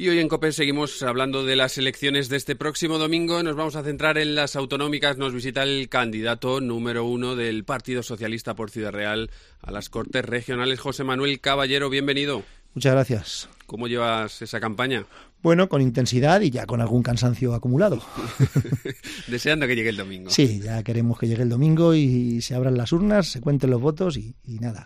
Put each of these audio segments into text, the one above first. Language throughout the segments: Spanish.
Y hoy en COPE seguimos hablando de las elecciones de este próximo domingo. Nos vamos a centrar en las autonómicas. Nos visita el candidato número 1 del Partido Socialista por Ciudad Real a las Cortes Regionales, José Manuel Caballero. Bienvenido. Muchas gracias. ¿Cómo llevas esa campaña? Bueno, con intensidad y ya con algún cansancio acumulado. Deseando que llegue el domingo. Sí, ya queremos que llegue el domingo y se abran las urnas, se cuenten los votos y nada.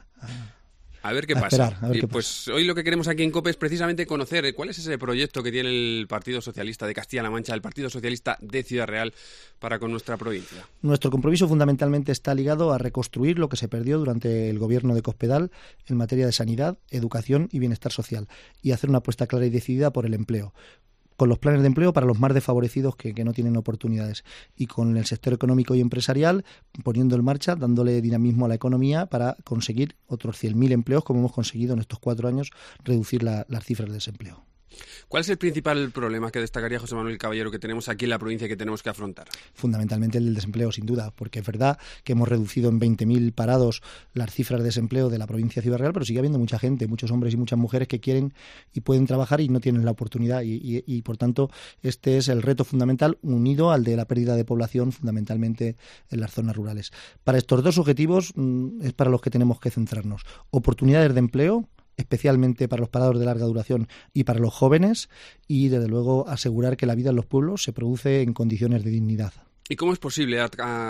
A ver qué pasa. Pues hoy lo que queremos aquí en COPE es precisamente conocer cuál es ese proyecto que tiene el Partido Socialista de Castilla-La Mancha, el Partido Socialista de Ciudad Real, para con nuestra provincia. Nuestro compromiso fundamentalmente está ligado a reconstruir lo que se perdió durante el gobierno de Cospedal en materia de sanidad, educación y bienestar social, y hacer una apuesta clara y decidida por el empleo, con los planes de empleo para los más desfavorecidos que no tienen oportunidades, y con el sector económico y empresarial poniendo en marcha, dándole dinamismo a la economía para conseguir otros 100.000 empleos, como hemos conseguido en estos 4 años reducir las cifras de desempleo. ¿Cuál es el principal problema que destacaría José Manuel Caballero que tenemos aquí en la provincia y que tenemos que afrontar? Fundamentalmente el del desempleo, sin duda, porque es verdad que hemos reducido en 20.000 parados las cifras de desempleo de la provincia de Ciudad Real, pero sigue habiendo mucha gente, muchos hombres y muchas mujeres que quieren y pueden trabajar y no tienen la oportunidad y por tanto este es el reto fundamental unido al de la pérdida de población fundamentalmente en las zonas rurales. Para estos dos objetivos es para los que tenemos que centrarnos. Oportunidades de empleo, especialmente para los parados de larga duración y para los jóvenes, y desde luego asegurar que la vida en los pueblos se produce en condiciones de dignidad. ¿Y cómo es posible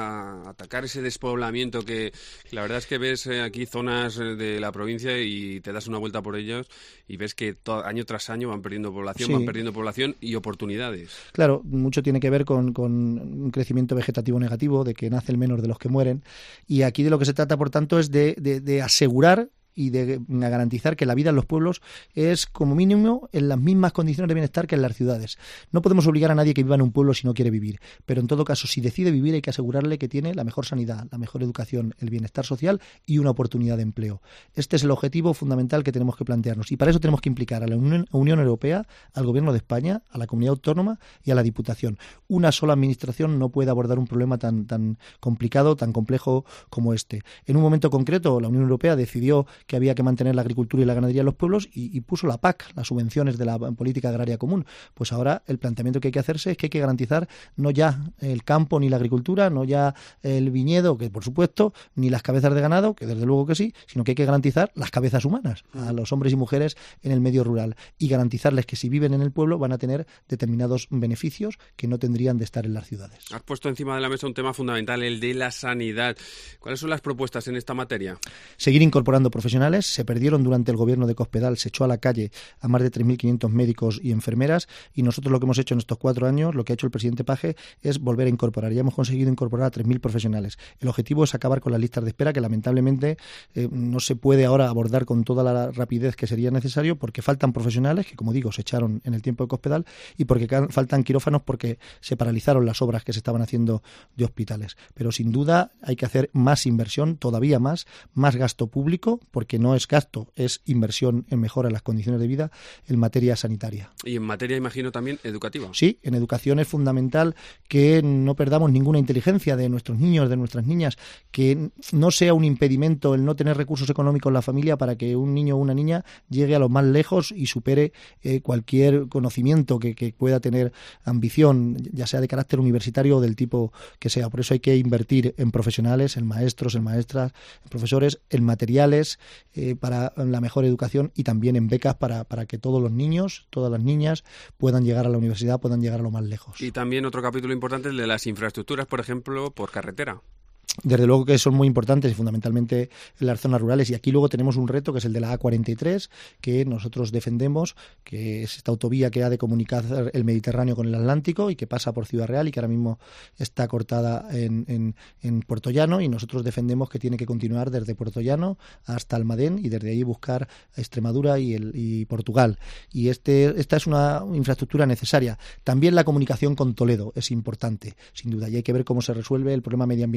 atacar ese despoblamiento que la verdad es que ves aquí zonas de la provincia y te das una vuelta por ellos y ves que año tras año van perdiendo población y oportunidades? Claro, mucho tiene que ver con un crecimiento vegetativo negativo, de que nacen menos de los que mueren, y aquí de lo que se trata, por tanto, es de asegurar y de garantizar que la vida en los pueblos es, como mínimo, en las mismas condiciones de bienestar que en las ciudades. No podemos obligar a nadie que viva en un pueblo si no quiere vivir, pero en todo caso, si decide vivir, hay que asegurarle que tiene la mejor sanidad, la mejor educación, el bienestar social y una oportunidad de empleo. Este es el objetivo fundamental que tenemos que plantearnos, y para eso tenemos que implicar a la Unión Europea, al Gobierno de España, a la Comunidad Autónoma y a la Diputación. Una sola administración no puede abordar un problema tan complicado, tan complejo como este. En un momento concreto, la Unión Europea decidió que había que mantener la agricultura y la ganadería en los pueblos y puso la PAC, las subvenciones de la política agraria común. Pues ahora el planteamiento que hay que hacerse es que hay que garantizar no ya el campo ni la agricultura, no ya el viñedo, que por supuesto, ni las cabezas de ganado, que desde luego que sí, sino que hay que garantizar las cabezas humanas a los hombres y mujeres en el medio rural y garantizarles que si viven en el pueblo van a tener determinados beneficios que no tendrían de estar en las ciudades. Has puesto encima de la mesa un tema fundamental, el de la sanidad. ¿Cuáles son las propuestas en esta materia? Seguir incorporando profesionales. Se perdieron durante el gobierno de Cospedal, se echó a la calle a más de 3.500 médicos y enfermeras, y nosotros lo que hemos hecho en estos 4 años, lo que ha hecho el presidente Paje, es volver a incorporar. Ya hemos conseguido incorporar a 3.000 profesionales. El objetivo es acabar con las listas de espera, que lamentablemente no se puede ahora abordar con toda la rapidez que sería necesario, porque faltan profesionales, que como digo, se echaron en el tiempo de Cospedal, y porque faltan quirófanos porque se paralizaron las obras que se estaban haciendo de hospitales. Pero sin duda hay que hacer más inversión, todavía más gasto público, porque no es gasto, es inversión en mejora de las condiciones de vida en materia sanitaria. Y en materia, imagino, también educativa. Sí, en educación es fundamental que no perdamos ninguna inteligencia de nuestros niños, de nuestras niñas, que no sea un impedimento el no tener recursos económicos en la familia para que un niño o una niña llegue a lo más lejos y supere cualquier conocimiento que pueda tener ambición, ya sea de carácter universitario o del tipo que sea. Por eso hay que invertir en profesionales, en maestros, en maestras, en profesores, en materiales, para la mejor educación, y también en becas para que todos los niños, todas las niñas puedan llegar a la universidad, puedan llegar a lo más lejos. Y también otro capítulo importante, el de las infraestructuras, por ejemplo, por carretera. Desde luego que son muy importantes y fundamentalmente en las zonas rurales, y aquí luego tenemos un reto que es el de la A43, que nosotros defendemos, que es esta autovía que ha de comunicar el Mediterráneo con el Atlántico y que pasa por Ciudad Real y que ahora mismo está cortada en Puertollano, y nosotros defendemos que tiene que continuar desde Puertollano hasta Almadén y desde ahí buscar Extremadura y Portugal, y esta es una infraestructura necesaria. También la comunicación con Toledo es importante, sin duda, y hay que ver cómo se resuelve el problema medioambiental que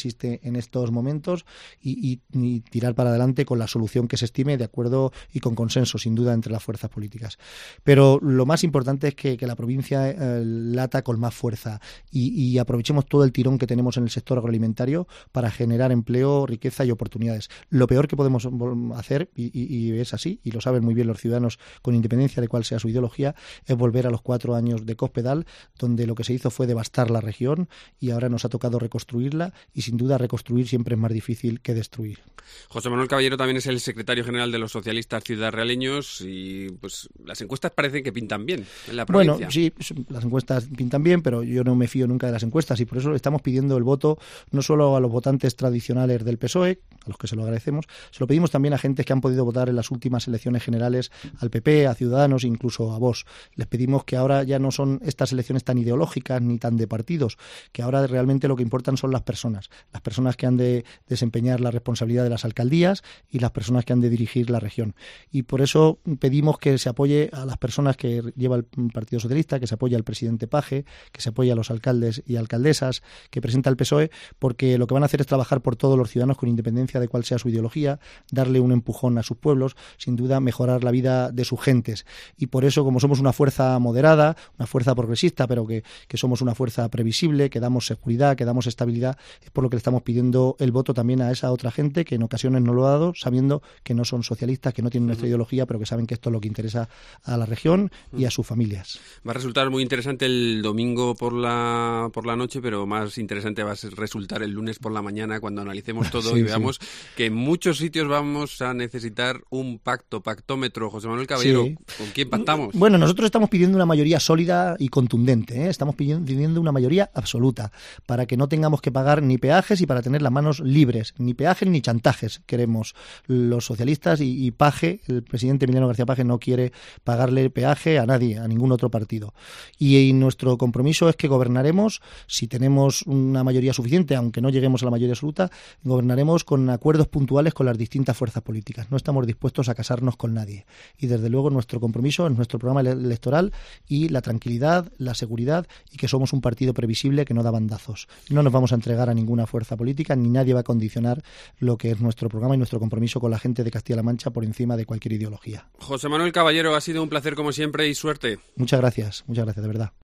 existe en estos momentos y tirar para adelante con la solución que se estime de acuerdo y con consenso, sin duda, entre las fuerzas políticas. Pero lo más importante es que la provincia lata con más fuerza y aprovechemos todo el tirón que tenemos en el sector agroalimentario para generar empleo, riqueza y oportunidades. Lo peor que podemos hacer, y es así, y lo saben muy bien los ciudadanos con independencia de cuál sea su ideología, es volver a los 4 años de Cospedal, donde lo que se hizo fue devastar la región y ahora nos ha tocado reconstruirla, y sin duda reconstruir siempre es más difícil que destruir. José Manuel Caballero también es el secretario general de los socialistas ciudadrealeños y pues las encuestas parecen que pintan bien en la provincia. Bueno, sí, las encuestas pintan bien, pero yo no me fío nunca de las encuestas y por eso estamos pidiendo el voto no solo a los votantes tradicionales del PSOE, a los que se lo agradecemos, se lo pedimos también a gentes que han podido votar en las últimas elecciones generales al PP, a Ciudadanos e incluso a Vox. Les pedimos que ahora ya no son estas elecciones tan ideológicas ni tan de partidos, que ahora realmente lo que importan son las personas que han de desempeñar la responsabilidad de las alcaldías y las personas que han de dirigir la región. Y por eso pedimos que se apoye a las personas que lleva el Partido Socialista, que se apoye al presidente Paje, que se apoye a los alcaldes y alcaldesas que presenta el PSOE, porque lo que van a hacer es trabajar por todos los ciudadanos con independencia de cuál sea su ideología, darle un empujón a sus pueblos, sin duda mejorar la vida de sus gentes. Y por eso, como somos una fuerza moderada, una fuerza progresista, pero que somos una fuerza previsible, que damos seguridad, que damos estabilidad, es por lo que le estamos pidiendo el voto también a esa otra gente que en ocasiones no lo ha dado, sabiendo que no son socialistas, que no tienen nuestra ideología, pero que saben que esto es lo que interesa a la región y a sus familias. Va a resultar muy interesante el domingo por la noche, pero más interesante va a resultar el lunes por la mañana cuando analicemos todo sí, y veamos que en muchos sitios vamos a necesitar un pactómetro. José Manuel Caballero, sí. ¿Con quién pactamos? Bueno, nosotros estamos pidiendo una mayoría sólida y contundente, ¿eh? Estamos pidiendo una mayoría absoluta para que no tengamos que pagar ni peajes y para tener las manos libres. Ni peajes ni chantajes queremos los socialistas y Paje, el presidente Emiliano García Paje, no quiere pagarle peaje a nadie, a ningún otro partido. Y nuestro compromiso es que gobernaremos, si tenemos una mayoría suficiente, aunque no lleguemos a la mayoría absoluta, gobernaremos con acuerdos puntuales con las distintas fuerzas políticas. No estamos dispuestos a casarnos con nadie. Y desde luego nuestro compromiso es nuestro programa electoral y la tranquilidad, la seguridad y que somos un partido previsible que no da bandazos. No nos vamos a entregar a ninguna fuerza política ni nadie va a condicionar lo que es nuestro programa y nuestro compromiso con la gente de Castilla-La Mancha por encima de cualquier ideología. José Manuel Caballero, ha sido un placer como siempre y suerte. Muchas gracias, de verdad.